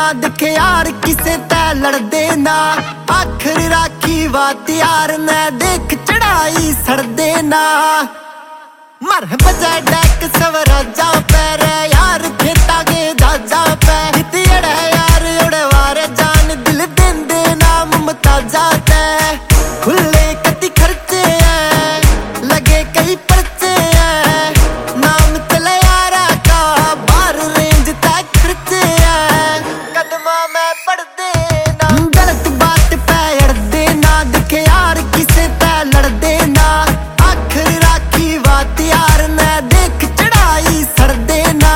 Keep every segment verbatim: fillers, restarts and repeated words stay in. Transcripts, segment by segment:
दिखे यार किसे तै लड़दे ना। आखिर राखी बात यार ने देख चढ़ाई सड़दे ना। मर बजा डैक स्वराजा पैर यार खेता के जाजा पै हितियड़ है यार उड़े वारे जान दिल देंदे ना मुमताजा तै। खुले कति खर्चे हैं लगे कई पर्चे हैं नाम चले यारा का बार रेंज तय खर्चे हैं कदमा में पढ़ देना। गलत बात पे अड़दे ना दिखे यार किसे तै लड़दे ना। आखिर राखी बात यार ने देख चढ़ाई सड़दे ना।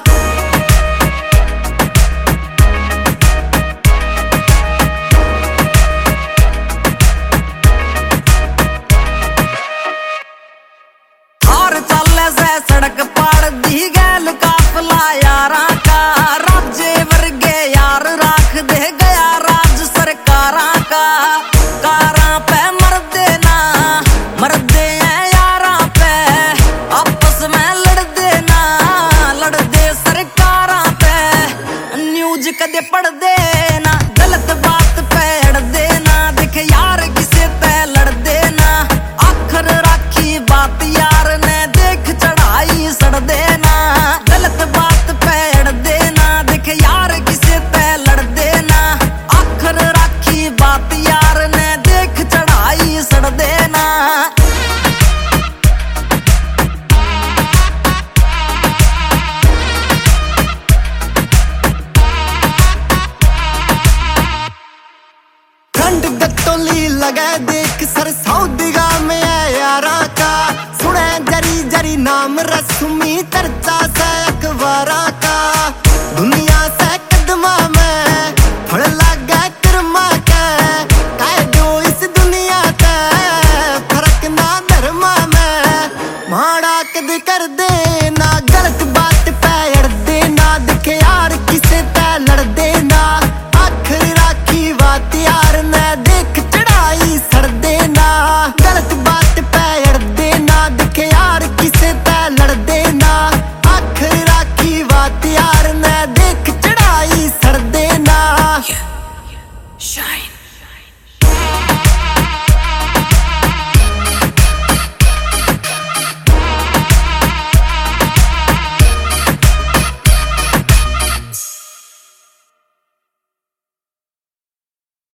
सड़क पाड़ दी गैल काफला यारा का राजे वर्गे यार राख दे गया राज सरकारा का। कारा पे मरदे ना मरदे हैं यारा पे आपस में लड़दे ना लड़दे सरकारा पे। न्यूज कदे पढ़ दे ना गलत बात पे अड़दे ना दिखे यार किसे पे लड़दे ना। आखिर राखी बात यार ने देख चढ़ाई सड़ देना। गलत बात पे अड़ देना दिखे यार किसे पे लड़ देना। आखिर राखी बात यार ने देख चढ़ाई सड़ देना। ठंड गत्तोली लगे देख सर सऊदिगा में यारा का। सुने जरी जरी नाम रस्मी चर्चा से अखबारा